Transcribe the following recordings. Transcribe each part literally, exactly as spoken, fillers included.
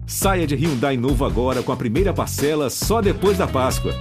Saia de Hyundai novo agora com a primeira parcela só depois da Páscoa.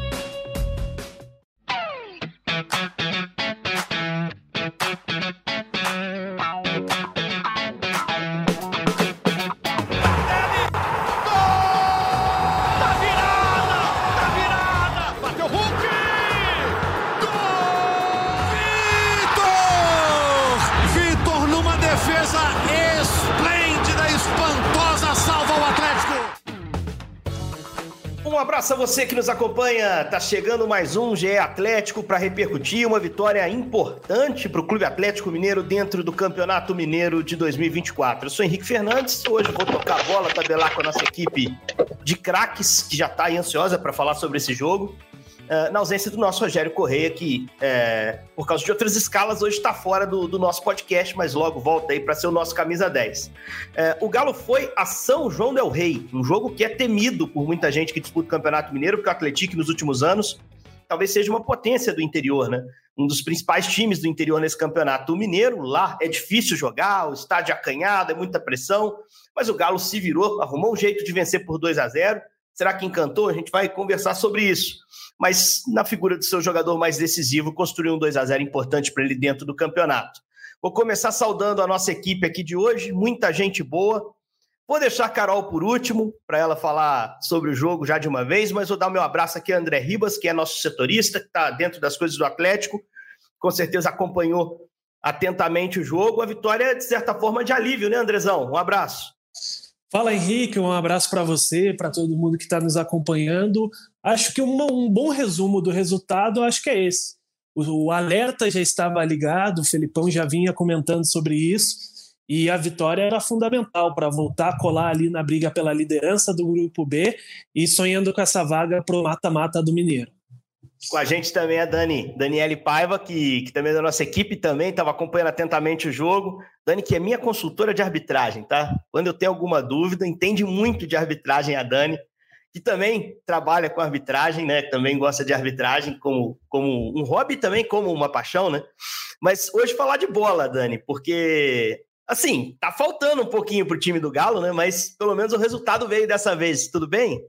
Um abraço a você que nos acompanha. Tá chegando mais um G E Atlético para repercutir uma vitória importante para o Clube Atlético Mineiro dentro do Campeonato Mineiro de dois mil e vinte e quatro. Eu sou Henrique Fernandes, hoje vou tocar a bola, tabelar com a nossa equipe de craques, que já está aí ansiosa para falar sobre esse jogo. Uh, na ausência do nosso Rogério Correia, que, é, por causa de outras escalas, hoje está fora do, do nosso podcast, mas logo volta aí para ser o nosso camisa dez. É, o Galo foi a São João del Rei, um jogo que é temido por muita gente que disputa o Campeonato Mineiro, porque o Atlético, nos últimos anos, talvez seja uma potência do interior, né? Um dos principais times do interior nesse campeonato. O Mineiro, lá, é difícil jogar, o estádio é acanhado, é muita pressão, mas o Galo se virou, arrumou um jeito de vencer por dois a zero. Será que encantou? A gente vai conversar sobre isso. Mas na figura do seu jogador mais decisivo, construiu um dois a zero importante para ele dentro do campeonato. Vou começar saudando a nossa equipe aqui de hoje, muita gente boa. Vou deixar a Carol por último, para ela falar sobre o jogo já de uma vez, mas vou dar o meu abraço aqui a André Ribas, que é nosso setorista, que está dentro das coisas do Atlético, com certeza acompanhou atentamente o jogo. A vitória é, de certa forma, de alívio, né, Andrezão? Um abraço. Fala, Henrique, um abraço para você, para todo mundo que está nos acompanhando. Acho que uma, um bom resumo do resultado, acho que é esse. O, o alerta já estava ligado, o Felipão já vinha comentando sobre isso, e a vitória era fundamental para voltar a colar ali na briga pela liderança do Grupo B e sonhando com essa vaga para o mata-mata do Mineiro. Com a gente também a Dani, Daniele Paiva, que, que também é da nossa equipe, também estava acompanhando atentamente o jogo. Dani, que é minha consultora de arbitragem, tá? Quando eu tenho alguma dúvida, entende muito de arbitragem a Dani, que também trabalha com arbitragem, né? Também gosta de arbitragem como, como um hobby, também como uma paixão, né? Mas hoje falar de bola, Dani, porque, assim, tá faltando um pouquinho pro time do Galo, né? Mas pelo menos o resultado veio dessa vez. Tudo bem?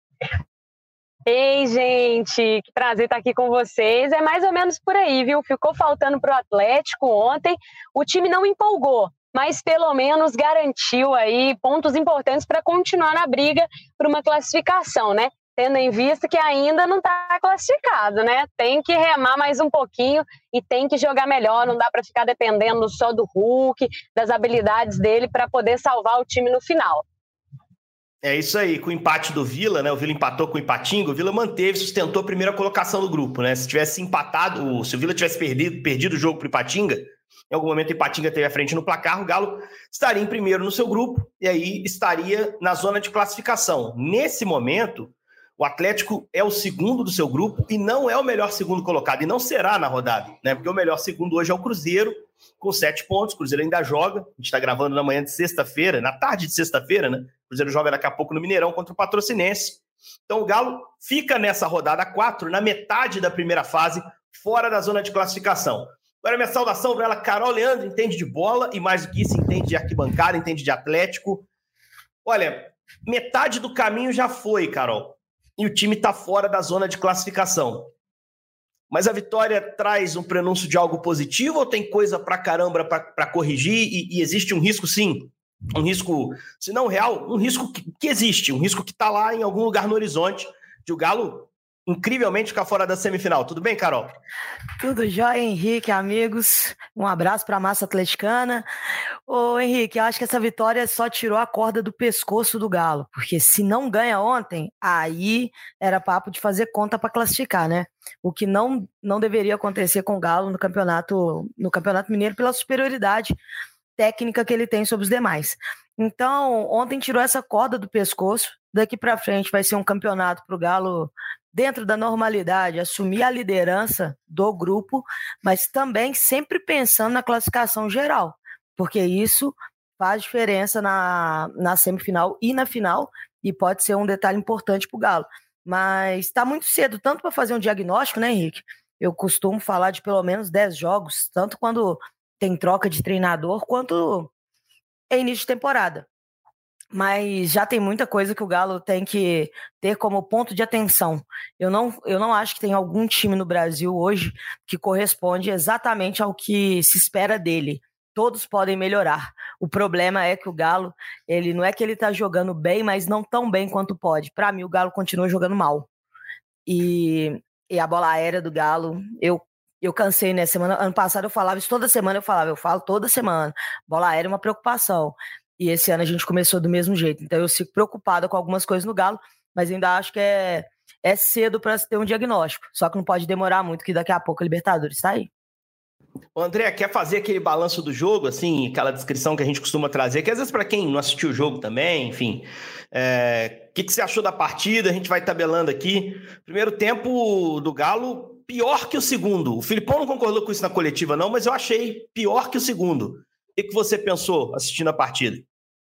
Ei, gente, que prazer estar aqui com vocês. É mais ou menos por aí, viu? Ficou faltando para o Atlético ontem. O time não empolgou, mas pelo menos garantiu aí pontos importantes para continuar na briga por uma classificação, né? Tendo em vista que ainda não está classificado, né? Tem que remar mais um pouquinho e tem que jogar melhor. Não dá para ficar dependendo só do Hulk, das habilidades dele para poder salvar o time no final. É isso aí, com o empate do Vila, né? O Vila empatou com o Ipatinga, o Vila manteve, sustentou a primeira colocação do grupo, né? Se tivesse empatado, se o Vila tivesse perdido, perdido o jogo para o Ipatinga, em algum momento o Ipatinga teve a frente no placar, o Galo estaria em primeiro no seu grupo e aí estaria na zona de classificação. Nesse momento, o Atlético é o segundo do seu grupo e não é o melhor segundo colocado, e não será na rodada, né? Porque o melhor segundo hoje é o Cruzeiro, com sete pontos. O Cruzeiro ainda joga, a gente está gravando na manhã de sexta-feira, na tarde de sexta-feira, né? O Cruzeiro joga daqui a pouco no Mineirão contra o Patrocinense. Então o Galo fica nessa rodada quatro, na metade da primeira fase, fora da zona de classificação. Agora minha saudação para ela, Carol Leandro, entende de bola e mais do que isso, entende de arquibancada, entende de Atlético. Olha, metade do caminho já foi, Carol, e o time está fora da zona de classificação. Mas a vitória traz um prenúncio de algo positivo ou tem coisa pra caramba para corrigir e, e existe um risco, sim, um risco, se não real, um risco que, que existe, um risco que está lá em algum lugar no horizonte de o Galo incrivelmente ficar fora da semifinal. Tudo bem, Carol? Tudo jóia, Henrique, amigos. Um abraço para a massa atleticana. Ô, Henrique, eu acho que essa vitória só tirou a corda do pescoço do Galo, porque se não ganha ontem, aí era papo de fazer conta para classificar, né? O que não, não deveria acontecer com o Galo no campeonato, no Campeonato Mineiro pela superioridade técnica que ele tem sobre os demais. Então, ontem tirou essa corda do pescoço. Daqui para frente vai ser um campeonato para o Galo dentro da normalidade, assumir a liderança do grupo, mas também sempre pensando na classificação geral, porque isso faz diferença na, na semifinal e na final, e pode ser um detalhe importante para o Galo. Mas está muito cedo, tanto para fazer um diagnóstico, né, Henrique? Eu costumo falar de pelo menos dez jogos, tanto quando tem troca de treinador, quanto é início de temporada. mas já tem muita coisa que o Galo tem que ter como ponto de atenção. Eu não, eu não acho que tem algum time no Brasil hoje que corresponde exatamente ao que se espera dele. Todos podem melhorar. O problema é que o Galo, ele não é que ele está jogando bem, mas não tão bem quanto pode. Para mim, o Galo continua jogando mal. E, e a bola aérea do Galo, eu, eu cansei, né? Semana, ano passado eu falava isso toda semana, eu falava, eu falo toda semana. Bola aérea é uma preocupação. E esse ano a gente começou do mesmo jeito. Então eu fico preocupada com algumas coisas no Galo, mas ainda acho que é, é cedo para se ter um diagnóstico. Só que não pode demorar muito, que daqui a pouco a Libertadores está aí. O André, quer fazer aquele balanço do jogo, assim, aquela descrição que a gente costuma trazer, que às vezes para quem não assistiu o jogo também, enfim, é... o que, que você achou da partida? A gente vai tabelando aqui. Primeiro tempo do Galo, pior que o segundo. O Filipão não concordou com isso na coletiva não, mas eu achei pior que o segundo. O que, que você pensou assistindo a partida?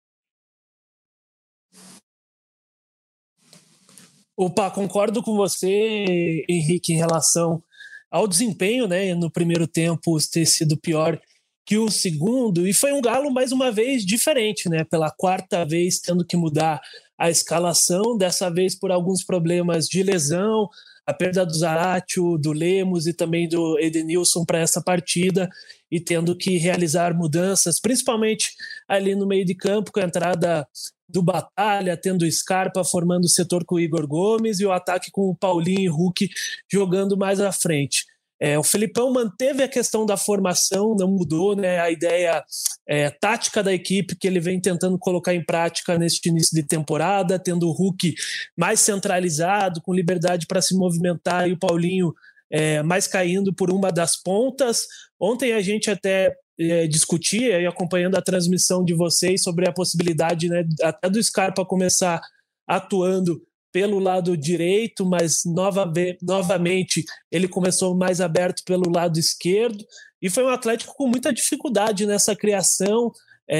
Opa, concordo com você, Henrique, em relação ao desempenho, né, no primeiro tempo ter sido pior que o segundo, e foi um Galo mais uma vez diferente, né, pela quarta vez tendo que mudar a escalação, dessa vez por alguns problemas de lesão, a perda do Zaratio, do Lemos e também do Edenilson para essa partida, e tendo que realizar mudanças, principalmente ali no meio de campo, com a entrada do Batalha, tendo o Scarpa formando o setor com o Igor Gomes e o ataque com o Paulinho e Hulk jogando mais à frente. É, o Felipão manteve a questão da formação, não mudou, né, a ideia é, tática da equipe que ele vem tentando colocar em prática neste início de temporada, tendo o Hulk mais centralizado, com liberdade para se movimentar, e o Paulinho é, mais caindo por uma das pontas. Ontem a gente até é, discutia, e acompanhando a transmissão de vocês, sobre a possibilidade, né, até do Scarpa começar atuando pelo lado direito, mas nova, novamente ele começou mais aberto pelo lado esquerdo, e foi um Atlético com muita dificuldade nessa criação,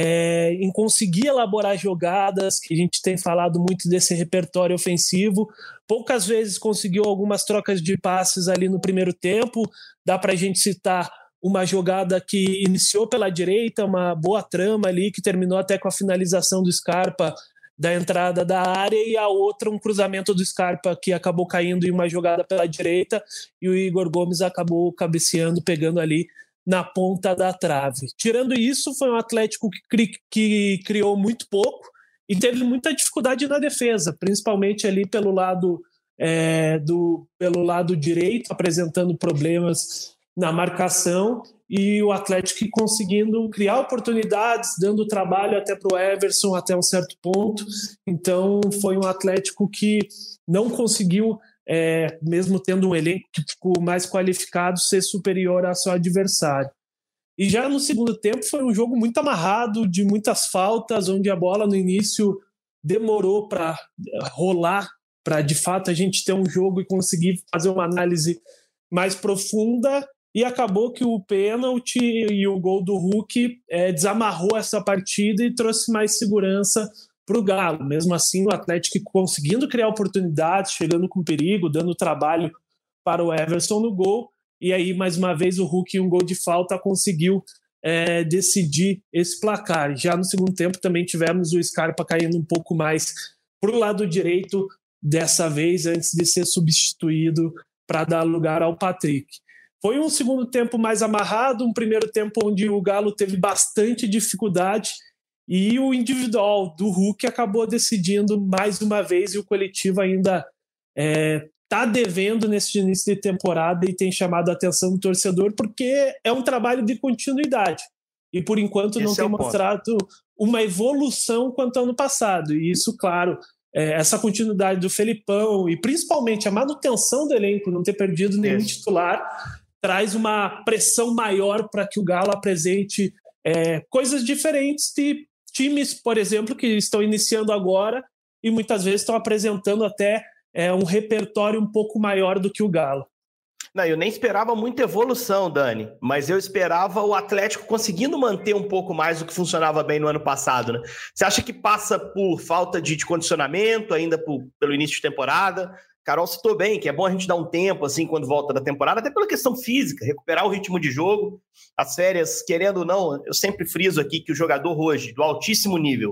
é, em conseguir elaborar jogadas, que a gente tem falado muito desse repertório ofensivo. Poucas vezes conseguiu algumas trocas de passes ali no primeiro tempo. Dá para a gente citar uma jogada que iniciou pela direita, uma boa trama ali, que terminou até com a finalização do Scarpa da entrada da área, e a outra um cruzamento do Scarpa que acabou caindo em uma jogada pela direita, e o Igor Gomes acabou cabeceando, pegando ali na ponta da trave. Tirando isso, foi um Atlético que, cri- que criou muito pouco e teve muita dificuldade na defesa, principalmente ali pelo lado, é, do, pelo lado direito, apresentando problemas na marcação, e o Atlético conseguindo criar oportunidades, dando trabalho até para o Everson até um certo ponto. Então foi um Atlético que não conseguiu, é, mesmo tendo um elenco mais qualificado, ser superior ao seu adversário. E já no segundo tempo foi um jogo muito amarrado, de muitas faltas, onde a bola no início demorou para rolar, para de fato a gente ter um jogo e conseguir fazer uma análise mais profunda. E acabou que o pênalti e o gol do Hulk é, desamarrou essa partida e trouxe mais segurança para o Galo. Mesmo assim, o Atlético conseguindo criar oportunidades, chegando com perigo, dando trabalho para o Everson no gol. E aí, mais uma vez, o Hulk, em um gol de falta, conseguiu é, decidir esse placar. Já no segundo tempo também tivemos o Scarpa caindo um pouco mais para o lado direito, dessa vez, antes de ser substituído para dar lugar ao Patrick. Foi um segundo tempo mais amarrado, um primeiro tempo onde o Galo teve bastante dificuldade, e o individual do Hulk acabou decidindo mais uma vez, e o coletivo ainda está é, devendo nesse início de temporada e tem chamado a atenção do torcedor, porque é um trabalho de continuidade e por enquanto não Esse tem é mostrado uma evolução quanto ao ano passado, e isso, claro, é, essa continuidade do Felipão e principalmente a manutenção do elenco, não ter perdido nenhum Isso. titular, traz uma pressão maior para que o Galo apresente é, coisas diferentes de times, por exemplo, que estão iniciando agora e muitas vezes estão apresentando até é, um repertório um pouco maior do que o Galo. Não, eu nem esperava muita evolução, Dani, mas eu esperava o Atlético conseguindo manter um pouco mais do que funcionava bem no ano passado, né? Você acha que passa por falta de, de condicionamento, ainda por, pelo início de temporada? Carol citou bem, que é bom a gente dar um tempo, assim, quando volta da temporada, até pela questão física, recuperar o ritmo de jogo. As férias, querendo ou não, eu sempre friso aqui que o jogador hoje, do altíssimo nível,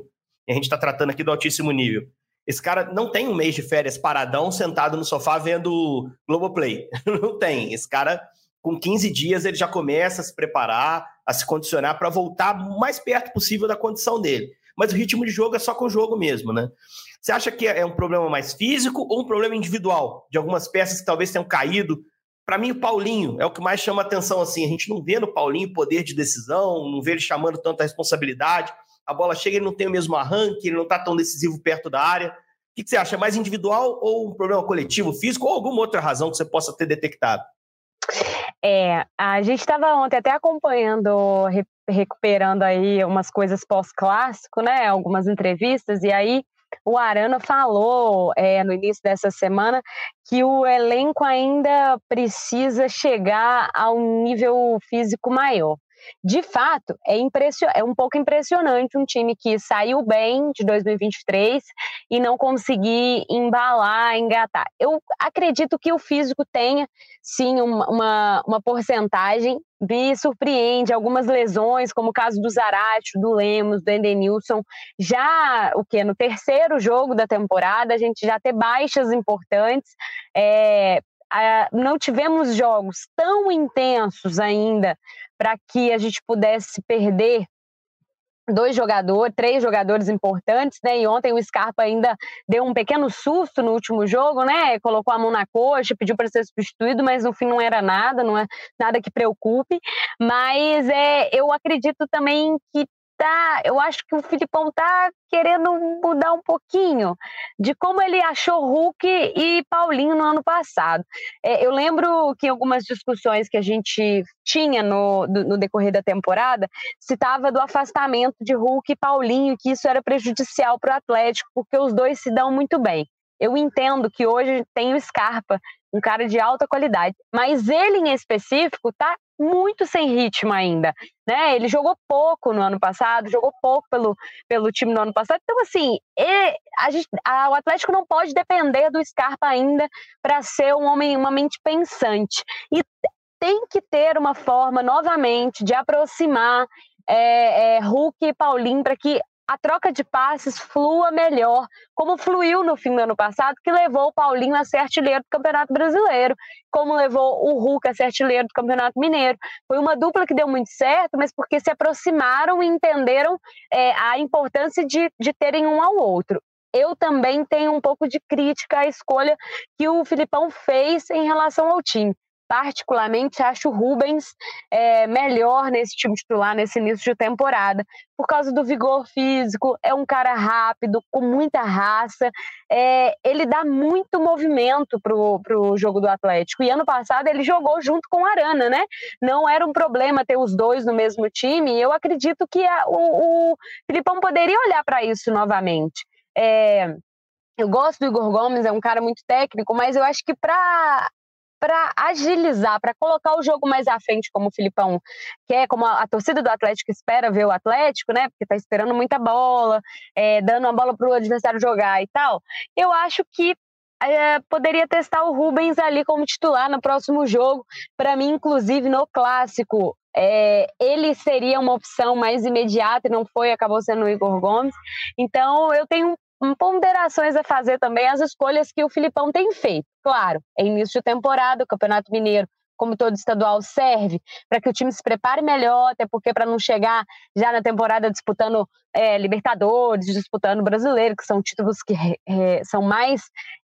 e a gente está tratando aqui do altíssimo nível. Esse cara não tem um mês de férias paradão, sentado no sofá vendo Globoplay. Não tem. Esse cara, com quinze dias, ele já começa a se preparar, a se condicionar para voltar o mais perto possível da condição dele. Mas o ritmo de jogo é só com o jogo mesmo, né? Você acha que é um problema mais físico ou um problema individual? De algumas peças que talvez tenham caído? Para mim, o Paulinho é o que mais chama atenção, assim. A gente não vê no Paulinho poder de decisão, não vê ele chamando tanta responsabilidade. A bola chega, ele não tem o mesmo arranque, ele não está tão decisivo perto da área. O que, que você acha? É mais individual ou um problema coletivo, físico, ou alguma outra razão que você possa ter detectado? É, a gente estava ontem até acompanhando, re- recuperando aí umas coisas pós-clássico, né? Algumas entrevistas, e aí o Arana falou é, no início dessa semana que o elenco ainda precisa chegar a um nível físico maior. De fato, é, impression... é um pouco impressionante um time que saiu bem de dois mil e vinte e três e não conseguir embalar, engatar. Eu acredito que o físico tenha, sim, uma, uma, uma porcentagem. Me surpreende algumas lesões, como o caso do Zaratio, do Lemos, do Edenilson. Já o que no terceiro jogo da temporada, a gente já ter baixas importantes. É... Não tivemos jogos tão intensos ainda para que a gente pudesse perder dois jogadores, três jogadores importantes, né? E ontem o Scarpa ainda deu um pequeno susto no último jogo, né? Colocou a mão na coxa, pediu para ser substituído, mas no fim não era nada, não é nada que preocupe. Mas é, eu acredito também que Tá, eu acho que o Filipão tá querendo mudar um pouquinho de como ele achou Hulk e Paulinho no ano passado. É, eu lembro que em algumas discussões que a gente tinha no, do, no decorrer da temporada, citava do afastamento de Hulk e Paulinho, que isso era prejudicial para o Atlético, porque os dois se dão muito bem. Eu entendo que hoje tem o Scarpa, um cara de alta qualidade, mas ele em específico tá muito sem ritmo ainda, né? Ele jogou pouco no ano passado, jogou pouco pelo, pelo time no ano passado. Então, assim, ele, a gente, a, o Atlético não pode depender do Scarpa ainda para ser um homem, uma mente pensante. E tem que ter uma forma, novamente, de aproximar é, é, Hulk e Paulinho para que a troca de passes flua melhor, como fluiu no fim do ano passado, que levou o Paulinho a ser artilheiro do Campeonato Brasileiro, como levou o Hulk a ser artilheiro do Campeonato Mineiro. Foi uma dupla que deu muito certo, mas porque se aproximaram e entenderam é, a importância de, de terem um ao outro. Eu também tenho um pouco de crítica à escolha que o Filipão fez em relação ao time. Particularmente, acho o Rubens é, melhor nesse time titular, nesse início de temporada, por causa do vigor físico. É um cara rápido, com muita raça, é, ele dá muito movimento pro, pro jogo do Atlético, e ano passado ele jogou junto com o Arana, né? Não era um problema ter os dois no mesmo time, e eu acredito que a, o, o Filipão poderia olhar para isso novamente. É, eu gosto do Igor Gomes, é um cara muito técnico, mas eu acho que para para agilizar, para colocar o jogo mais à frente, como o Filipão quer, como a, a torcida do Atlético espera ver o Atlético, né? Porque está esperando muita bola, é, dando a bola para o adversário jogar e tal. Eu acho que é, poderia testar o Rubens ali como titular no próximo jogo. Para mim, inclusive, no Clássico, é, ele seria uma opção mais imediata e não foi, acabou sendo o Igor Gomes. Então, eu tenho ponderações a fazer também as escolhas que o Filipão tem feito. Claro, é início de temporada, o Campeonato Mineiro, como todo estadual, serve para que o time se prepare melhor, até porque para não chegar já na temporada disputando é, Libertadores, disputando Brasileiro, que são títulos que é, são mais...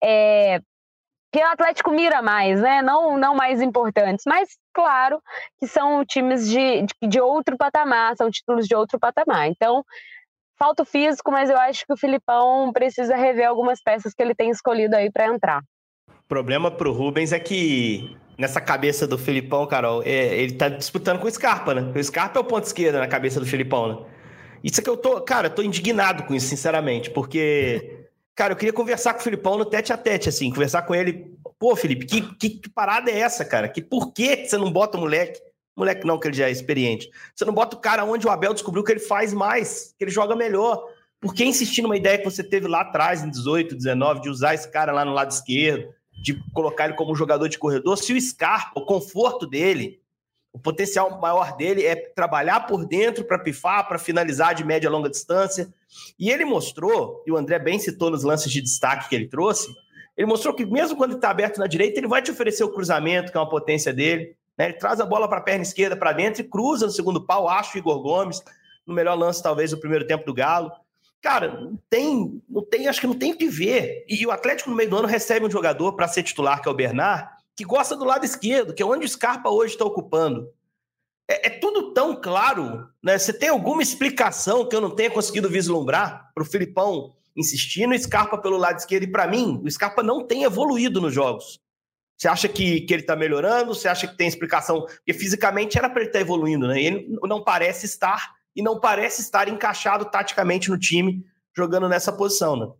É, que o Atlético mira mais, né? Não, não mais importantes, mas claro que são times de, de, de outro patamar, são títulos de outro patamar. Então, falta o físico, mas eu acho que o Filipão precisa rever algumas peças que ele tem escolhido aí para entrar. O problema pro Rubens é que nessa cabeça do Filipão, Carol, é, ele tá disputando com o Scarpa, né? O Scarpa é o ponto esquerdo na cabeça do Filipão, né? Isso é que eu tô, cara, eu tô indignado com isso, sinceramente, porque, cara, eu queria conversar com o Filipão no tete a tete, assim, conversar com ele. Pô, Felipe, que, que, que parada é essa, cara? Que, por que você não bota o moleque? Moleque não, que ele já é experiente. Você não bota o cara onde o Abel descobriu que ele faz mais, que ele joga melhor. Por que insistir numa ideia que você teve lá atrás, em dezoito, dezenove, de usar esse cara lá no lado esquerdo, de colocar ele como jogador de corredor? Se o Scarpa, o conforto dele, O potencial maior dele é trabalhar por dentro para pifar, para finalizar de média e longa distância. E ele mostrou, e o André bem citou nos lances de destaque que ele trouxe, ele mostrou que mesmo quando ele está aberto na direita, ele vai te oferecer o cruzamento, que é uma potência dele. Né? Ele traz a bola para a perna esquerda, para dentro, e cruza no segundo pau, acho o Igor Gomes, no melhor lance talvez do primeiro tempo do Galo. Cara, não tem, não tem, acho que não tem o que ver. E o Atlético no meio do ano recebe um jogador para ser titular, que é o Bernard, que gosta do lado esquerdo, que é onde o Scarpa hoje está ocupando. É, é tudo tão claro, né? Você tem alguma explicação que eu não tenha conseguido vislumbrar para o Filipão insistir no Scarpa pelo lado esquerdo? E para mim, o Scarpa não tem evoluído nos jogos. Você acha que, que ele está melhorando? Você acha que tem explicação? Porque fisicamente era para ele estar tá evoluindo, né? E ele não parece estar, e não parece estar encaixado taticamente no time, jogando nessa posição, né?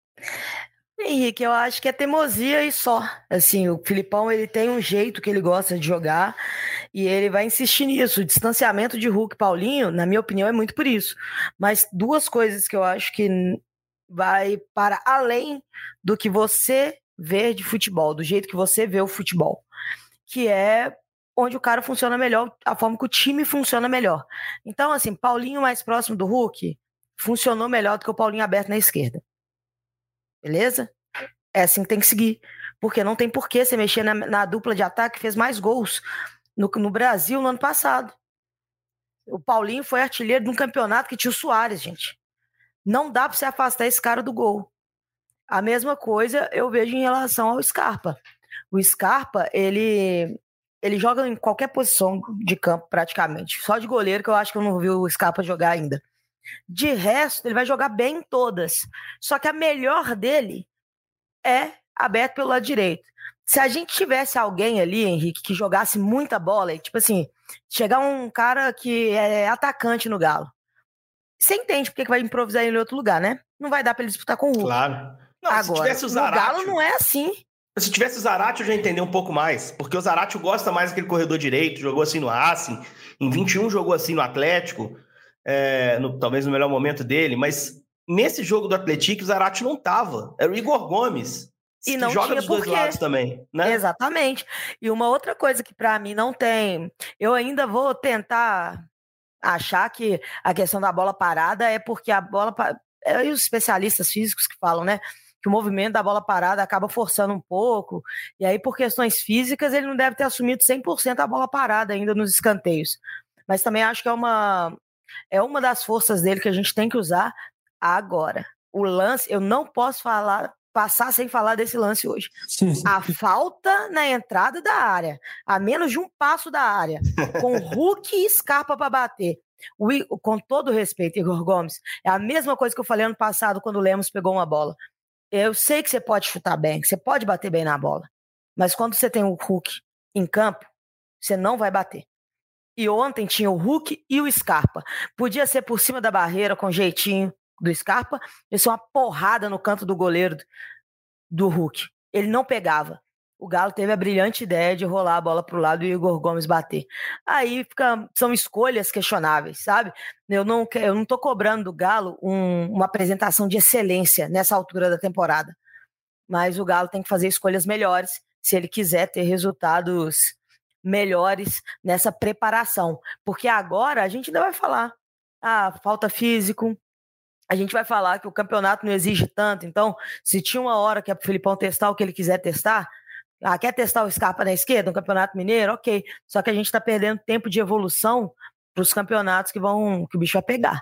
Henrique, eu acho que é teimosia e só. Assim, o Filipão, ele tem um jeito que ele gosta de jogar e ele vai insistir nisso. O distanciamento de Hulk e Paulinho, na minha opinião, é muito por isso. Mas duas coisas que eu acho que vai para além do que você vê de futebol, do jeito que você vê o futebol, que é onde o cara funciona melhor, a forma que o time funciona melhor. Então, assim, Paulinho mais próximo do Hulk funcionou melhor do que o Paulinho aberto na esquerda. Beleza? É assim que tem que seguir. Porque não tem porquê você mexer na, na dupla de ataque que fez mais gols no, no Brasil no ano passado. O Paulinho foi artilheiro de um campeonato que tinha o Suárez, gente. Não dá pra você afastar esse cara do gol. A mesma coisa eu vejo em relação ao Scarpa. O Scarpa, ele, ele joga em qualquer posição de campo praticamente. Só de goleiro que eu acho que eu não vi o Scarpa jogar ainda. De resto, ele vai jogar bem em todas. Só que a melhor dele é aberto pelo lado direito. Se a gente tivesse alguém ali, Henrique, que jogasse muita bola, tipo assim, chegar um cara que é atacante no Galo, você entende porque que vai improvisar ele em outro lugar, né? Não vai dar pra ele disputar com o Hulk. Claro. Não, agora, se tivesse o Zaratio, no Galo não é assim. Se tivesse o Zaratio, eu já entendi um pouco mais. Porque o Zaratio gosta mais daquele corredor direito, jogou assim no Racing, em vinte e um jogou assim no Atlético. É, no, talvez no melhor momento dele, mas nesse jogo do Atlético o Zaratio não tava, era o Igor Gomes, e que não joga tinha dos dois lados também, né? Exatamente. E uma outra coisa que pra mim não tem, eu ainda vou tentar achar que a questão da bola parada é porque a bola, é os especialistas físicos que falam, né, que o movimento da bola parada acaba forçando um pouco, e aí por questões físicas ele não deve ter assumido cem por cento a bola parada ainda nos escanteios, mas também acho que é uma É uma das forças dele que a gente tem que usar agora. O lance, eu não posso falar, passar sem falar desse lance hoje. A falta na entrada da área, a menos de um passo da área, com Hulk e Scarpa para bater. O, com todo respeito, Igor Gomes, é a mesma coisa que eu falei ano passado quando o Lemos pegou uma bola. Eu sei que você pode chutar bem, que você pode bater bem na bola, mas quando você tem o Hulk em campo, você não vai bater. E ontem tinha o Hulk e o Scarpa. Podia ser por cima da barreira, com jeitinho do Scarpa. Isso é uma porrada no canto do goleiro do Hulk. Ele não pegava. O Galo teve a brilhante ideia de rolar a bola para o lado e o Igor Gomes bater. Aí fica, são escolhas questionáveis, sabe? Eu não, eu não tô cobrando do Galo um, uma apresentação de excelência nessa altura da temporada. Mas o Galo tem que fazer escolhas melhores se ele quiser ter resultados melhores nessa preparação, porque agora a gente ainda vai falar, ah, falta físico, a gente vai falar que o campeonato não exige tanto, então se tinha uma hora que é pro Filipão testar o que ele quiser testar, ah, quer testar o Scarpa na esquerda, no Campeonato Mineiro, ok, só que a gente tá perdendo tempo de evolução pros campeonatos que vão, que o bicho vai pegar.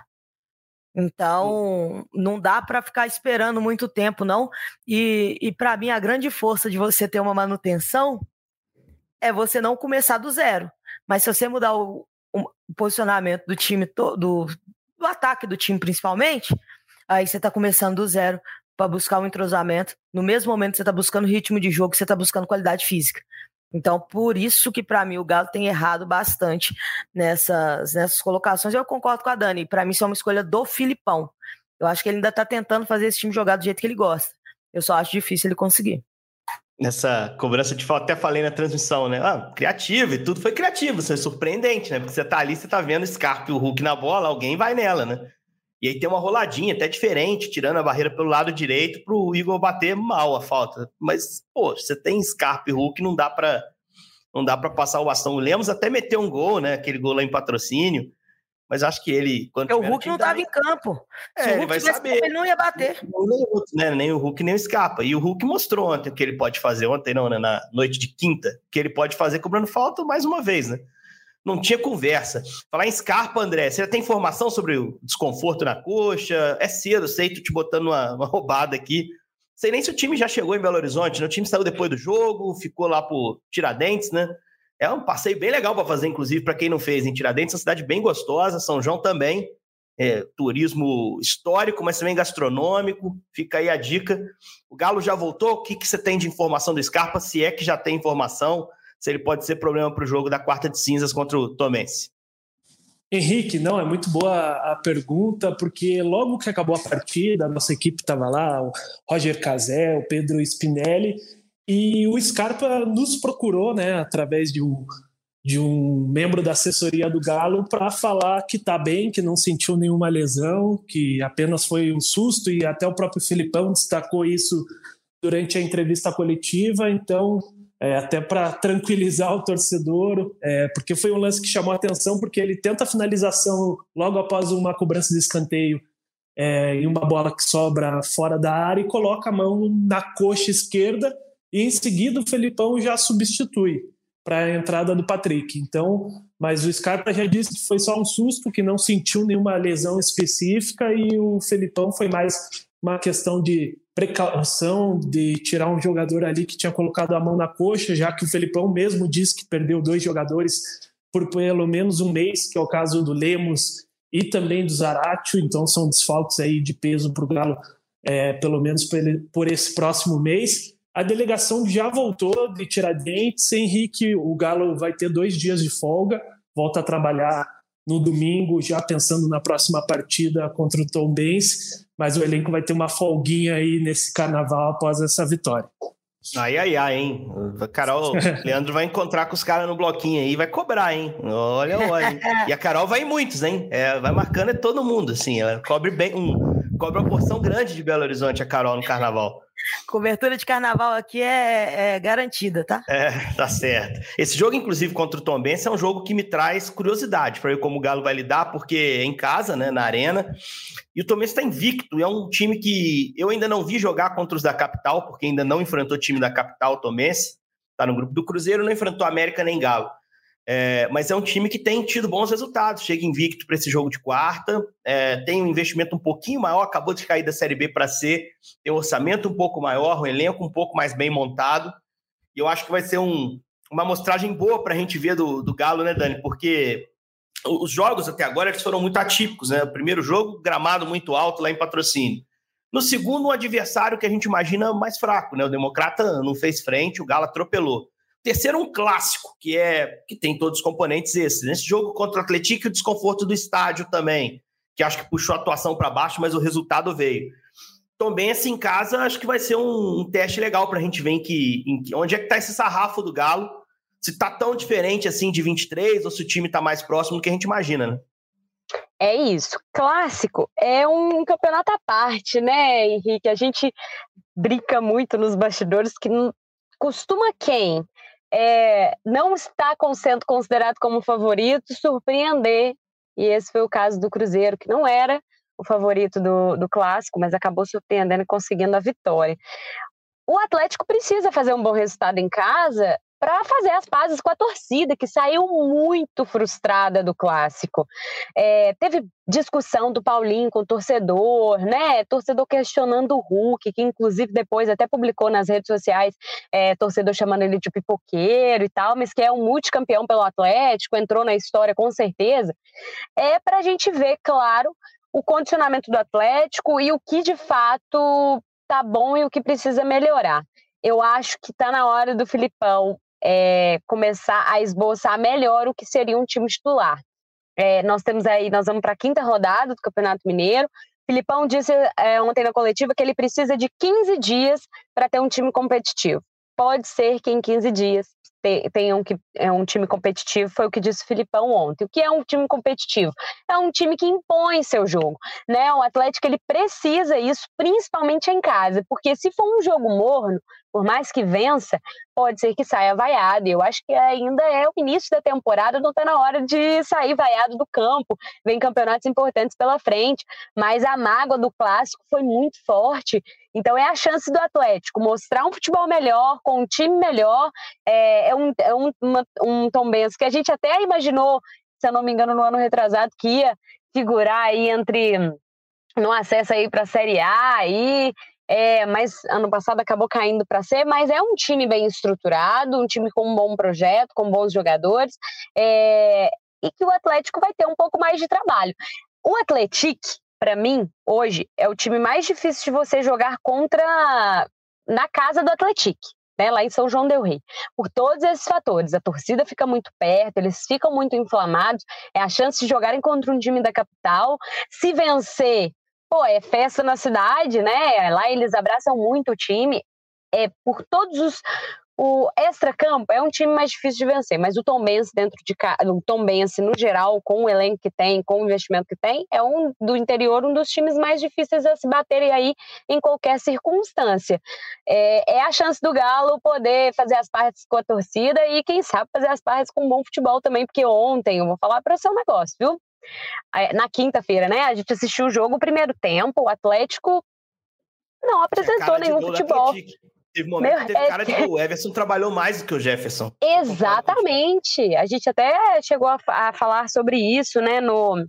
Então, não dá para ficar esperando muito tempo, não, e, e para mim a grande força de você ter uma manutenção é você não começar do zero. Mas se você mudar o, o posicionamento do time, to, do, do ataque do time principalmente, aí você está começando do zero para buscar um entrosamento. No mesmo momento que você está buscando ritmo de jogo, você está buscando qualidade física. Então, por isso que para mim o Galo tem errado bastante nessas, nessas colocações. Eu concordo com a Dani. Para mim isso é uma escolha do Filipão. Eu acho que ele ainda está tentando fazer esse time jogar do jeito que ele gosta. Eu só acho difícil ele conseguir. Nessa cobrança de falta, até falei na transmissão, né? Ah, criativo, e tudo foi criativo, isso é surpreendente, né? Porque você tá ali, você tá vendo o Scarpa e o Hulk na bola, alguém vai nela, né? E aí tem uma roladinha até diferente, tirando a barreira pelo lado direito pro Igor bater mal a falta. Mas, pô, você tem Scarpa e Hulk, não dá pra, não dá para passar o bastão. O Lemos até meteu um gol, né? Aquele gol lá em Patrocínio. Mas acho que ele... Quando o Hulk não estava em campo. É, Se o ele Hulk vai saber. Campo, ele não ia bater. Nem, né, nem o Hulk, nem o Scarpa. E o Hulk mostrou ontem o que ele pode fazer. Ontem não, né, na noite de quinta. Que ele pode fazer cobrando falta mais uma vez, né? Não tinha conversa. Falar em Scarpa, André, você já tem informação sobre o desconforto na coxa? É cedo, sei, tô te botando uma, uma roubada aqui. Sei nem se o time já chegou em Belo Horizonte, né? O time saiu depois do jogo, ficou lá por Tiradentes, né? É um passeio bem legal para fazer, inclusive, para quem não fez em Tiradentes, é uma cidade bem gostosa, São João também, é, turismo histórico, mas também gastronômico, fica aí a dica. O Galo já voltou? O que, que você tem de informação do Scarpa, se é que já tem informação, se ele pode ser problema para o jogo da quarta de cinzas contra o Tomense? Henrique, não, é muito boa a pergunta, porque logo que acabou a partida, a nossa equipe estava lá, o Roger Cazé, o Pedro Spinelli, e o Scarpa nos procurou, né, através de um, de um membro da assessoria do Galo, para falar que está bem, que não sentiu nenhuma lesão, que apenas foi um susto, e até o próprio Felipão destacou isso durante a entrevista coletiva. Então, é, até para tranquilizar o torcedor, é, porque foi um lance que chamou a atenção, porque ele tenta a finalização logo após uma cobrança de escanteio, é, em uma bola que sobra fora da área, e coloca a mão na coxa esquerda, e em seguida o Felipão já substitui para a entrada do Patrick. Então, mas o Scarpa já disse que foi só um susto, que não sentiu nenhuma lesão específica, e o Felipão foi mais uma questão de precaução, de tirar um jogador ali que tinha colocado a mão na coxa, já que o Felipão mesmo disse que perdeu dois jogadores por pelo menos um mês, que é o caso do Lemos e também do Zaratio. Então são desfalques aí de peso para o Galo, é, pelo menos por, ele, por esse próximo mês. A delegação já voltou de Tiradentes. Henrique, o Galo vai ter dois dias de folga, volta a trabalhar no domingo, já pensando na próxima partida contra o Tombense, mas o elenco vai ter uma folguinha aí nesse carnaval após essa vitória. Ai, ai, ai, hein? A Carol, Leandro vai encontrar com os caras no bloquinho aí, vai cobrar, hein? Olha, olha. E a Carol vai em muitos, hein? É, vai marcando é todo mundo, assim. Ela cobre bem, um, cobre uma porção grande de Belo Horizonte, a Carol, no carnaval. Cobertura de carnaval aqui é, é garantida, tá? É, tá certo. Esse jogo, inclusive, contra o Tombense, é um jogo que me traz curiosidade para ver como o Galo vai lidar, porque é em casa, né, na arena, e o Tombense está invicto. É um time que eu ainda não vi jogar contra os da capital, porque ainda não enfrentou o time da capital, o Tombense. Tá no grupo do Cruzeiro, não enfrentou América nem Galo. É, mas é um time que tem tido bons resultados, chega invicto para esse jogo de quarta, é, tem um investimento um pouquinho maior, acabou de cair da Série B para C, tem um orçamento um pouco maior, um elenco um pouco mais bem montado, e eu acho que vai ser um, uma amostragem boa para a gente ver do, do Galo, né, Dani? Porque os jogos até agora eles foram muito atípicos, né? O primeiro jogo, gramado muito alto lá em Patrocínio. No segundo, um adversário que a gente imagina mais fraco, né? O Democrata não fez frente, o Galo atropelou. Terceiro, um clássico, que é que tem todos os componentes esses. Nesse jogo contra o Atlético, o desconforto do estádio também, que acho que puxou a atuação para baixo, mas o resultado veio. Também, assim, em casa, acho que vai ser um, um teste legal para a gente ver em que, em que, onde é que está esse sarrafo do Galo, se está tão diferente assim de vinte e três, ou se o time está mais próximo do que a gente imagina, né? É isso. Clássico é um campeonato à parte, né, Henrique? A gente brinca muito nos bastidores que não costuma quem é, não está sendo considerado como favorito surpreender, e esse foi o caso do Cruzeiro, que não era o favorito do, do clássico, mas acabou surpreendendo e conseguindo a vitória. O Atlético precisa fazer um bom resultado em casa para fazer as pazes com a torcida, que saiu muito frustrada do clássico. É, teve discussão do Paulinho com o torcedor, né? Torcedor questionando o Hulk, que inclusive depois até publicou nas redes sociais, é, torcedor chamando ele de pipoqueiro e tal, mas que é um multicampeão pelo Atlético, entrou na história com certeza. É para a gente ver, claro, o condicionamento do Atlético e o que de fato tá bom e o que precisa melhorar. Eu acho que tá na hora do Filipão É, começar a esboçar melhor o que seria um time titular. É, nós temos aí, nós vamos para a quinta rodada do Campeonato Mineiro. Filipão disse é, ontem na coletiva que ele precisa de quinze dias para ter um time competitivo. Pode ser que em quinze dias tenha um, é, um time competitivo, foi o que disse o Filipão ontem. O que é um time competitivo? É um time que impõe seu jogo, né? O Atlético ele precisa isso, principalmente em casa, porque se for um jogo morno, por mais que vença, pode ser que saia vaiado. Eu acho que ainda é o início da temporada, não está na hora de sair vaiado do campo. Vem campeonatos importantes pela frente, mas a mágoa do clássico foi muito forte. Então é a chance do Atlético mostrar um futebol melhor, com um time melhor. É, é, um, é um, uma, um Tombense que a gente até imaginou, se eu não me engano, no ano retrasado, que ia figurar aí entre no acesso aí para a Série A, aí, é, mas ano passado acabou caindo para C, mas é um time bem estruturado, um time com um bom projeto, com bons jogadores, é, e que o Atlético vai ter um pouco mais de trabalho. O Atlético, para mim, hoje, é o time mais difícil de você jogar contra na casa do Atlético, né, lá em São João del Rei, por todos esses fatores. A torcida fica muito perto, eles ficam muito inflamados, é a chance de jogarem contra um time da capital. Se vencer, pô, é festa na cidade, né? Lá eles abraçam muito o time. É por todos os... O extra-campo é um time mais difícil de vencer, mas o Tombense dentro de casa, o Tombense no geral, com o elenco que tem, com o investimento que tem, é um do interior, um dos times mais difíceis a se baterem aí em qualquer circunstância. É, é a chance do Galo poder fazer as partes com a torcida e, quem sabe, fazer as partes com um bom futebol também, porque ontem, eu vou falar para você um negócio, viu? Na quinta-feira, né? A gente assistiu o jogo, o primeiro tempo, o Atlético não apresentou nenhum futebol. Teve momento Meu, que teve é... cara de que o Everson trabalhou mais do que o Jefferson. Exatamente. A gente até chegou a, a falar sobre isso, né, no,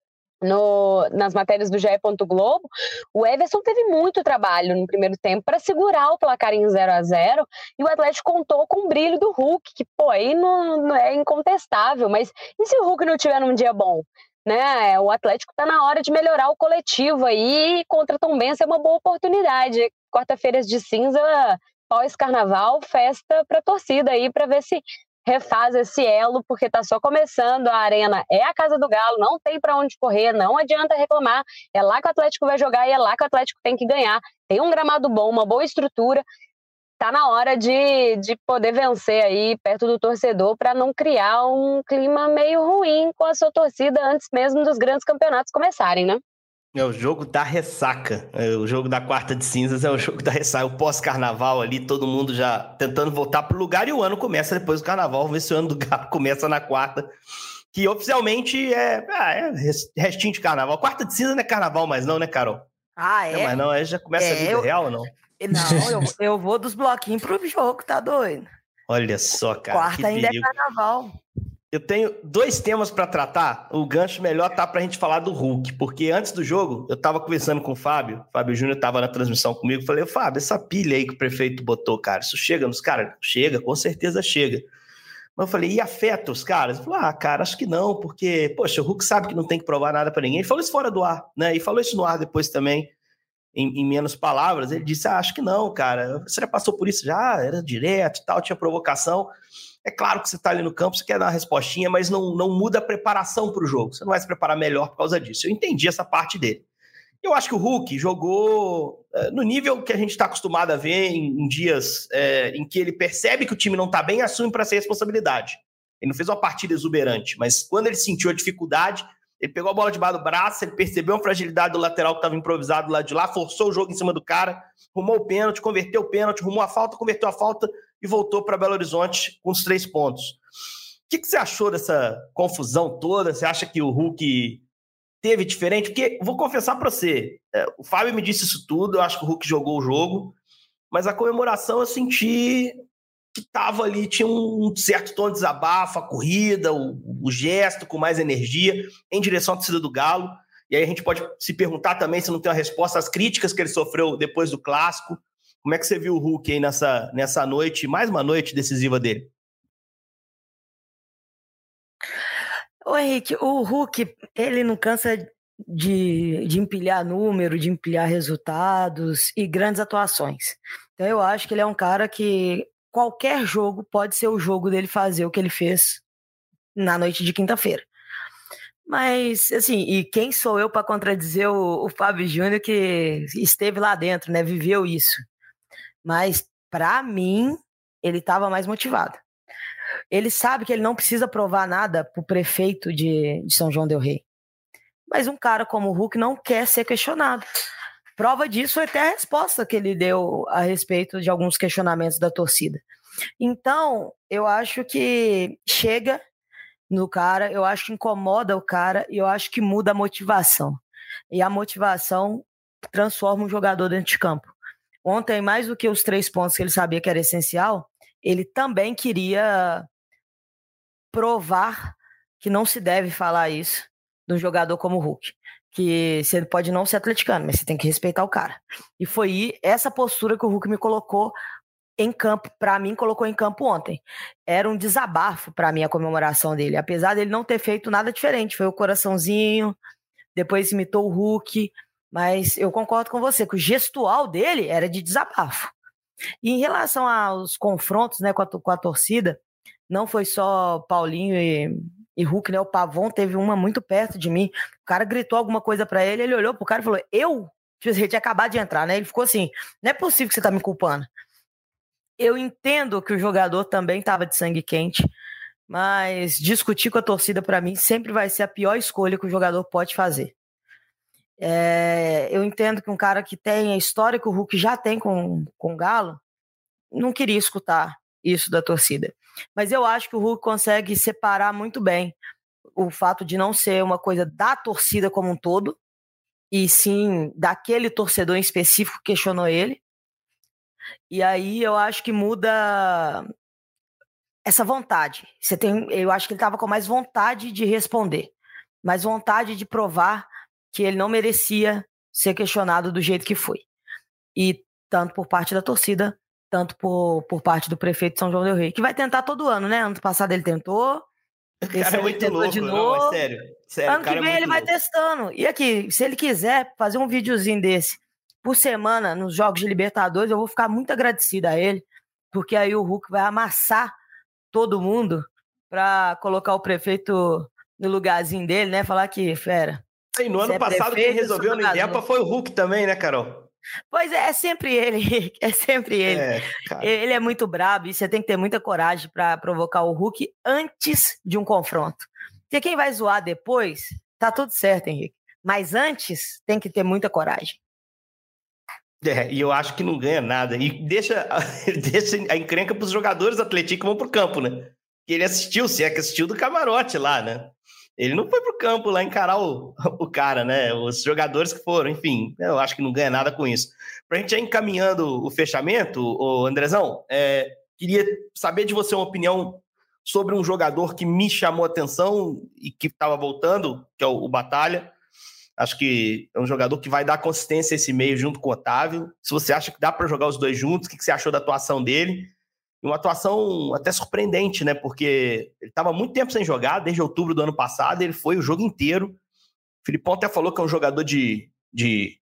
no, nas matérias do G E. Globo. O Everson teve muito trabalho no primeiro tempo para segurar o placar em zero a zero, e o Atlético contou com o brilho do Hulk, que, pô, aí não, não é incontestável, mas e se o Hulk não tiver num dia bom? Né? O Atlético está na hora de melhorar o coletivo aí, e contra Tombense é uma boa oportunidade. Quarta-feiras de cinza, pós-carnaval, festa para a torcida aí, para ver se refaz esse elo, porque está só começando. A Arena é a casa do Galo, não tem para onde correr, não adianta reclamar, é lá que o Atlético vai jogar e é lá que o Atlético tem que ganhar. Tem um gramado bom, uma boa estrutura, tá na hora de, de poder vencer aí perto do torcedor, para não criar um clima meio ruim com a sua torcida antes mesmo dos grandes campeonatos começarem, né? É o jogo da ressaca. É, o jogo da quarta de cinzas é o jogo da ressaca. O pós-carnaval ali, todo mundo já tentando voltar pro lugar, e o ano começa depois do carnaval. Vamos ver se o ano do Galo começa na quarta, que oficialmente é, ah, é restinho de carnaval. Quarta de cinza não é carnaval mais não, né, Carol? Ah, é? Não, mas não, aí já começa é, a vida eu... real ou não? Não, eu, eu vou dos bloquinhos pro jogo, tá doido? Olha só, cara. Quarta ainda perigo. É carnaval. Eu tenho dois temas para tratar. O gancho melhor tá pra gente falar do Hulk, porque antes do jogo, eu tava conversando com o Fábio, o Fábio Júnior tava na transmissão comigo, falei, Fábio, essa pilha aí que o prefeito botou, cara, isso chega nos caras? Chega, com certeza chega. Mas eu falei, e afeta os caras? Ele falou, ah, cara, acho que não, porque, poxa, o Hulk sabe que não tem que provar nada para ninguém. Ele falou isso fora do ar, né? E falou isso no ar depois também, em, em menos palavras. Ele disse, ah, acho que não, cara, você já passou por isso já, era direto e tal, tinha provocação. É claro que você está ali no campo, você quer dar uma respostinha, mas não, não muda a preparação para o jogo. Você não vai se preparar melhor por causa disso. Eu entendi essa parte dele. Eu acho que o Hulk jogou é, no nível que a gente está acostumado a ver em, em dias é, em que ele percebe que o time não está bem e assume para ser responsabilidade. Ele não fez uma partida exuberante, mas quando ele sentiu a dificuldade, ele pegou a bola debaixo do braço, ele percebeu a fragilidade do lateral que estava improvisado lá de lá, forçou o jogo em cima do cara, rumou o pênalti, converteu o pênalti, rumou a falta, converteu a falta e voltou para Belo Horizonte com os três pontos. O que, que você achou dessa confusão toda? Você acha que o Hulk teve diferente? Porque, vou confessar para você, é, o Fábio me disse isso tudo, eu acho que o Hulk jogou o jogo, mas a comemoração eu senti que estava ali, tinha um certo tom de desabafo, a corrida, o, o gesto com mais energia em direção à torcida do Galo. E aí a gente pode se perguntar também se não tem uma resposta às críticas que ele sofreu depois do Clássico. Como é que você viu o Hulk aí nessa, nessa noite, mais uma noite decisiva dele? Ô Henrique, o Hulk, ele não cansa de, de empilhar número, de empilhar resultados e grandes atuações. Então eu acho que ele é um cara que qualquer jogo pode ser o jogo dele fazer o que ele fez na noite de quinta-feira. Mas, assim, e quem sou eu para contradizer o, o Fábio Júnior, que esteve lá dentro, né, viveu isso. Mas, para mim, ele estava mais motivado. Ele sabe que ele não precisa provar nada pro prefeito de, de São João del Rei. Mas um cara como o Hulk não quer ser questionado. Prova disso foi até a resposta que ele deu a respeito de alguns questionamentos da torcida. Então, eu acho que chega no cara, eu acho que incomoda o cara e eu acho que muda a motivação. E a motivação transforma um jogador dentro de campo. Ontem, mais do que os três pontos que ele sabia que era essencial, ele também queria provar que não se deve falar isso de um jogador como o Hulk. Que você pode não ser atleticano, mas você tem que respeitar o cara. E foi essa postura que o Hulk me colocou em campo, para mim, colocou em campo ontem. Era um desabafo para mim a comemoração dele, apesar dele não ter feito nada diferente. Foi o coraçãozinho, depois imitou o Hulk, mas eu concordo com você, que o gestual dele era de desabafo. E em relação aos confrontos, né, com a, com a torcida, não foi só Paulinho e, e Hulk, né? O Pavon teve uma muito perto de mim. O cara gritou alguma coisa pra ele, ele olhou pro cara e falou, eu? Ele tinha acabado de entrar, né? Ele ficou assim, não é possível que você tá me culpando. Eu entendo que o jogador também estava de sangue quente, mas discutir com a torcida, para mim, sempre vai ser a pior escolha que o jogador pode fazer. É, eu entendo que um cara que tem a história que o Hulk já tem com, com o Galo, não queria escutar isso da torcida. Mas eu acho que o Hulk consegue separar muito bem o fato de não ser uma coisa da torcida como um todo, e sim daquele torcedor em específico que questionou ele. E aí eu acho que muda essa vontade. Você tem, eu acho que ele estava com mais vontade de responder, mais vontade de provar que ele não merecia ser questionado do jeito que foi. E tanto por parte da torcida, tanto por, por parte do prefeito de São João del Rei, que vai tentar todo ano, né? Ano passado ele tentou, esse cara é muito louco, de novo. Não, é sério, sério. Ano que vem é ele vai louco. Testando. E aqui, se ele quiser fazer um videozinho desse por semana nos Jogos de Libertadores, eu vou ficar muito agradecida a ele, porque aí o Hulk vai amassar todo mundo para colocar o prefeito no lugarzinho dele, né? Falar que, fera... E no ano é passado quem resolveu no INDEPA foi o Hulk também, né, Carol? Pois é, é sempre ele, é sempre ele. É, ele é muito brabo e você tem que ter muita coragem para provocar o Hulk antes de um confronto. Porque quem vai zoar depois, tá tudo certo, Henrique. Mas antes, tem que ter muita coragem. É, e eu acho que não ganha nada. E deixa, deixa a encrenca pros jogadores atléticos que vão pro campo, né? Que ele assistiu, se é que assistiu do camarote lá, né? Ele não foi pro campo lá encarar o, o cara, né? Os jogadores que foram, enfim, eu acho que não ganha nada com isso. Pra gente ir encaminhando o fechamento, ô Andrezão, é, queria saber de você uma opinião sobre um jogador que me chamou a atenção e que estava voltando, que é o, o Batalha. Acho que é um jogador que vai dar consistência a esse meio junto com o Otávio. Se você acha que dá para jogar os dois juntos, o que, que você achou da atuação dele? Uma atuação até surpreendente, né? Porque ele estava muito tempo sem jogar, desde outubro do ano passado, ele foi o jogo inteiro. O Filipão até falou que é um jogador de, de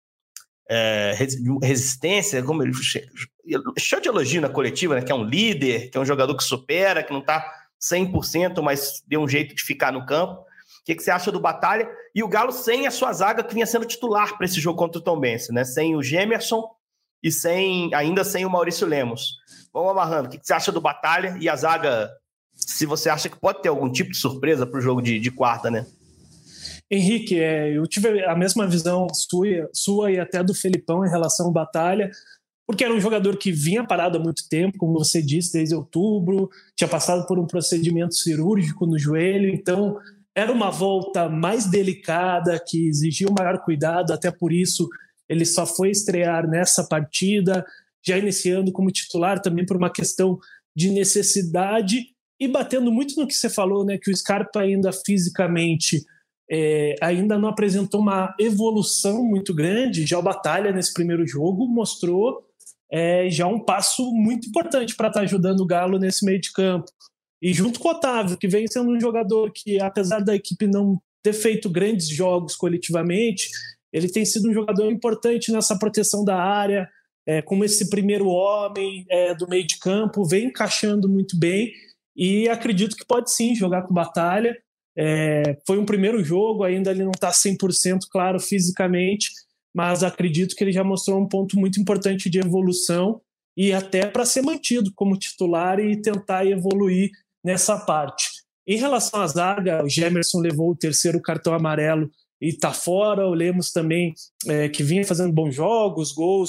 é, resistência, como ele cheio de elogio na coletiva, né? Que é um líder, que é um jogador que supera, que não está cem por cento, mas deu um jeito de ficar no campo. O que, que você acha do Batalha? E o Galo sem a sua zaga, que vinha sendo titular para esse jogo contra o Tombense, né? Sem o Gemerson e sem, ainda sem o Maurício Lemos. Vamos amarrando. O que você acha do Batalha e a zaga, se você acha que pode ter algum tipo de surpresa para o jogo de, de quarta, né? Henrique, é, eu tive a mesma visão sua, sua e até do Felipão em relação ao Batalha, porque era um jogador que vinha parado há muito tempo, como você disse, desde outubro, tinha passado por um procedimento cirúrgico no joelho, então era uma volta mais delicada, que exigia um maior cuidado, até por isso ele só foi estrear nessa partida, já iniciando como titular também por uma questão de necessidade e batendo muito no que você falou, né, que o Scarpa ainda fisicamente é, ainda não apresentou uma evolução muito grande. Já o Batalha nesse primeiro jogo mostrou é, já um passo muito importante para estar tá ajudando o Galo nesse meio de campo. E junto com o Otávio, que vem sendo um jogador que, apesar da equipe não ter feito grandes jogos coletivamente, ele tem sido um jogador importante nessa proteção da área, É, como esse primeiro homem é, do meio de campo, vem encaixando muito bem e acredito que pode sim jogar com Batalha. É, foi um primeiro jogo, ainda ele não está cem por cento claro fisicamente, mas acredito que ele já mostrou um ponto muito importante de evolução e até para ser mantido como titular e tentar evoluir nessa parte. Em relação à zaga, o Gemerson levou o terceiro cartão amarelo e está fora, o Lemos também, é, que vinha fazendo bons jogos, gols,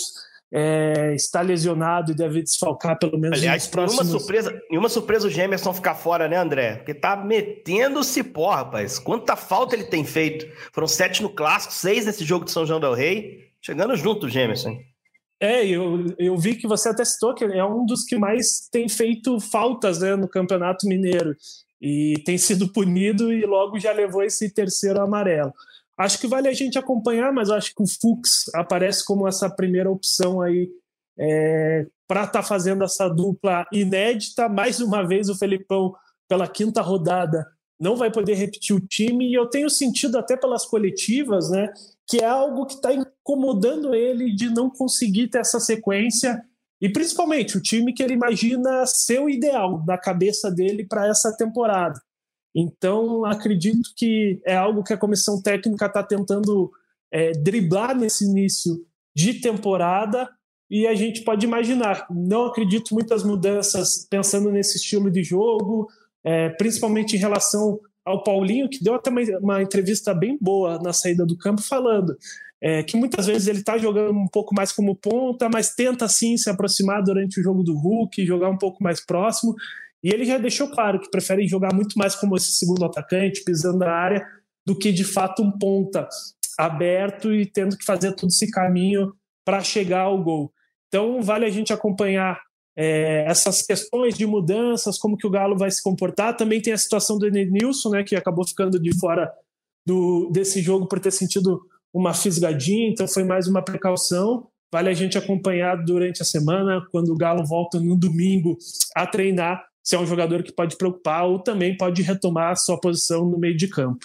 é, está lesionado e deve desfalcar pelo menos Aliás, nos próximos... nenhuma surpresa, nenhuma surpresa o Gemerson ficar fora, né, André? Porque tá metendo cipó, rapaz. Quanta falta ele tem feito. Foram sete no Clássico, seis nesse jogo de São João del Rei. Chegando junto o Gemerson. É, eu, eu vi que você até citou que é um dos que mais tem feito faltas, né, no Campeonato Mineiro. E tem sido punido e logo já levou esse terceiro amarelo. Acho que vale a gente acompanhar, mas eu acho que o Fux aparece como essa primeira opção aí é, para estar tá fazendo essa dupla inédita. Mais uma vez o Felipão, pela quinta rodada, não vai poder repetir o time, e eu tenho sentido até pelas coletivas, né, que é algo que está incomodando ele de não conseguir ter essa sequência, e principalmente o time que ele imagina ser o ideal na cabeça dele para essa temporada. Então, acredito que é algo que a comissão técnica está tentando é, driblar nesse início de temporada, e a gente pode imaginar. Não acredito muitas mudanças pensando nesse estilo de jogo, é, principalmente em relação ao Paulinho, que deu até uma, uma entrevista bem boa na saída do campo, falando é, que muitas vezes ele está jogando um pouco mais como ponta, mas tenta sim se aproximar durante o jogo do Hulk, jogar um pouco mais próximo. E ele já deixou claro que prefere jogar muito mais como esse segundo atacante, pisando na área, do que de fato um ponta aberto e tendo que fazer todo esse caminho para chegar ao gol. Então vale a gente acompanhar é, essas questões de mudanças, como que o Galo vai se comportar. Também tem a situação do Edenilson, né, que acabou ficando de fora do, desse jogo por ter sentido uma fisgadinha, então foi mais uma precaução. Vale a gente acompanhar durante a semana, quando o Galo volta no domingo a treinar, se é um jogador que pode preocupar ou também pode retomar a sua posição no meio de campo.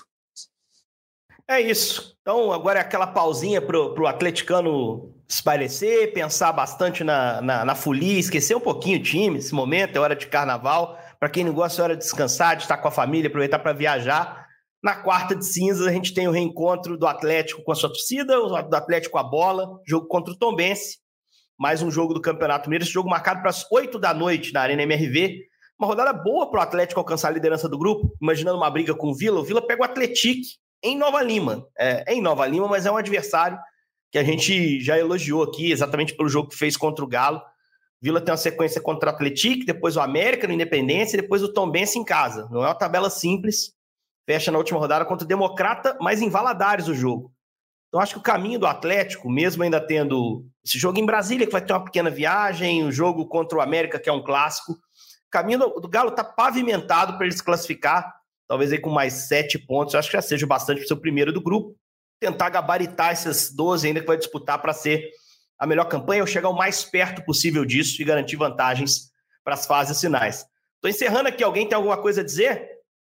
É isso. Então agora é aquela pausinha pro, pro atleticano espairecer, pensar bastante na, na, na folia, esquecer um pouquinho o time. Esse momento é hora de carnaval. Para quem não gosta, é hora de descansar, de estar com a família, aproveitar para viajar. Na quarta de cinzas a gente tem o reencontro do Atlético com a sua torcida, do Atlético com a bola, jogo contra o Tombense. Mais um jogo do Campeonato Mineiro, esse jogo marcado para as oito da noite na Arena M R V. Uma rodada boa para o Atlético alcançar a liderança do grupo, imaginando uma briga com o Vila. O Vila pega o Atlético em Nova Lima. É, é em Nova Lima, mas é um adversário que a gente já elogiou aqui, exatamente pelo jogo que fez contra o Galo. Vila tem uma sequência contra o Atlético, depois o América no Independência e depois o Tombense em casa. Não é uma tabela simples. Fecha na última rodada contra o Democrata, mas em Valadares o jogo. Então acho que o caminho do Atlético, mesmo ainda tendo esse jogo em Brasília, que vai ter uma pequena viagem, o jogo contra o América, que é um clássico, o caminho do, do Galo está pavimentado para ele se classificar, talvez aí com mais sete pontos, eu acho que já seja bastante para o seu primeiro do grupo. Tentar gabaritar esses doze ainda que vai disputar para ser a melhor campanha, ou chegar o mais perto possível disso e garantir vantagens para as fases finais. Estou encerrando aqui, alguém tem alguma coisa a dizer?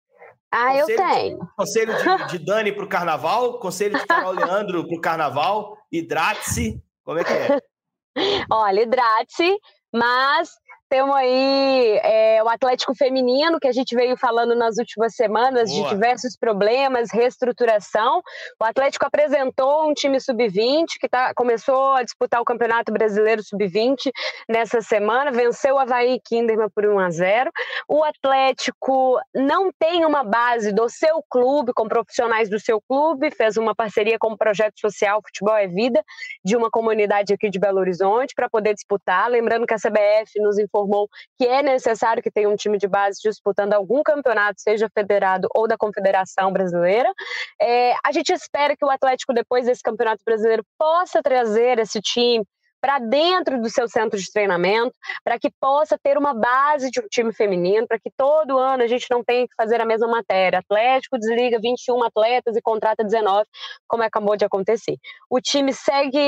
Ah, conselho, eu tenho. Conselho de, de Dani para o Carnaval, conselho de Carol Leandro para o Carnaval, hidrate-se, como é que é? Olha, hidrate-se, mas temos aí é, o Atlético Feminino, que a gente veio falando nas últimas semanas. Boa. De diversos problemas, reestruturação. O Atlético apresentou um time sub vinte, que tá, começou a disputar o Campeonato Brasileiro sub vinte nessa semana, venceu o Avaí Kinderman por um a zero. O Atlético não tem uma base do seu clube, com profissionais do seu clube, fez uma parceria com o projeto social Futebol é Vida, de uma comunidade aqui de Belo Horizonte, para poder disputar. Lembrando que a C B F nos informou informou que é necessário que tenha um time de base disputando algum campeonato, seja federado ou da Confederação Brasileira. É, a gente espera que o Atlético, depois desse Campeonato Brasileiro, possa trazer esse time para dentro do seu centro de treinamento, para que possa ter uma base de um time feminino, para que todo ano a gente não tenha que fazer a mesma matéria. Atlético desliga vinte e um atletas e contrata dezenove, como acabou de acontecer. O time segue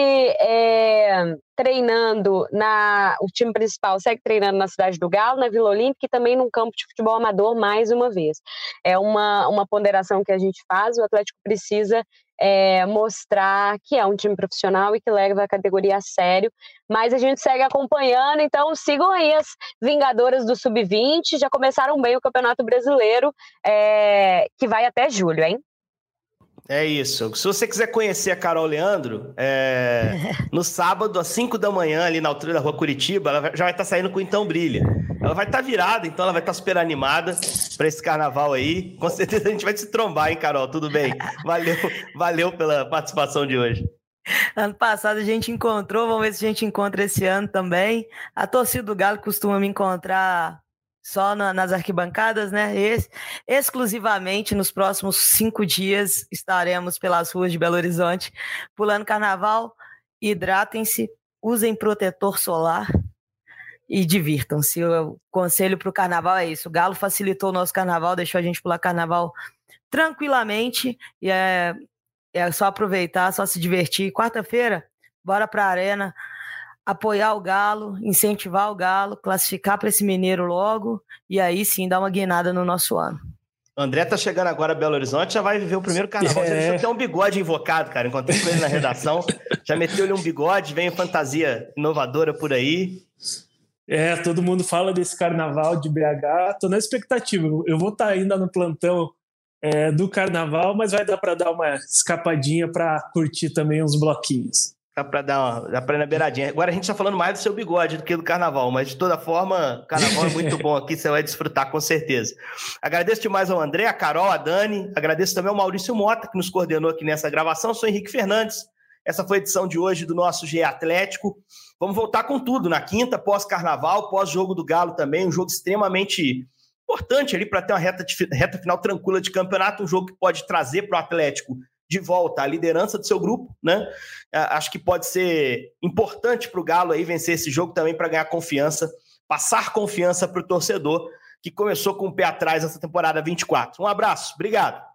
é, treinando, na, o time principal segue treinando na Cidade do Galo, na Vila Olímpica, e também num campo de futebol amador, mais uma vez. É uma, uma ponderação que a gente faz, o Atlético precisa É, mostrar que é um time profissional e que leva a categoria a sério, mas a gente segue acompanhando, então sigam aí as Vingadoras do sub vinte, já começaram bem o Campeonato Brasileiro, é, que vai até julho, hein? É isso. Se você quiser conhecer a Carol Leandro, é, no sábado, às cinco da manhã, ali na altura da Rua Curitiba, ela já vai estar saindo com o Então Brilha. Ela vai estar virada, então ela vai estar super animada para esse carnaval aí. Com certeza a gente vai se trombar, hein, Carol? Tudo bem? Valeu, valeu pela participação de hoje. Ano passado a gente encontrou, vamos ver se a gente encontra esse ano também. A torcida do Galo costuma me encontrar só na, nas arquibancadas, né? Ex, exclusivamente nos próximos cinco dias estaremos pelas ruas de Belo Horizonte pulando carnaval. Hidratem-se, usem protetor solar e divirtam-se. O conselho para o carnaval é isso. O Galo facilitou o nosso carnaval, deixou a gente pular carnaval tranquilamente e é, é só aproveitar, só se divertir. Quarta-feira, bora para a arena, apoiar o Galo, incentivar o Galo, classificar para esse mineiro logo e aí sim dar uma guinada no nosso ano. O André tá chegando agora a Belo Horizonte, já vai viver o primeiro carnaval. É. Você deixou até um bigode invocado, cara. Encontrei com ele na redação. Já meteu-lhe um bigode, vem fantasia inovadora por aí. É, todo mundo fala desse carnaval de B H. Tô na expectativa. Eu vou estar ainda no plantão é, do carnaval, mas vai dar para dar uma escapadinha para curtir também uns bloquinhos. Dá pra dar uma, dá pra ir na beiradinha. Agora a gente tá falando mais do seu bigode do que do carnaval, mas de toda forma, o carnaval é muito bom aqui, você vai desfrutar com certeza. Agradeço demais ao André, a Carol, a Dani, agradeço também ao Maurício Mota, que nos coordenou aqui nessa gravação. Eu sou Henrique Fernandes, essa foi a edição de hoje do nosso G E Atlético. Vamos voltar com tudo na quinta, pós-carnaval, pós-jogo do Galo também, um jogo extremamente importante ali para ter uma reta, de, reta final tranquila de campeonato, um jogo que pode trazer para o Atlético de volta a liderança do seu grupo, né? Acho que pode ser importante para o Galo aí vencer esse jogo também para ganhar confiança, passar confiança para o torcedor que começou com o pé atrás essa temporada vinte e quatro. Um abraço, obrigado.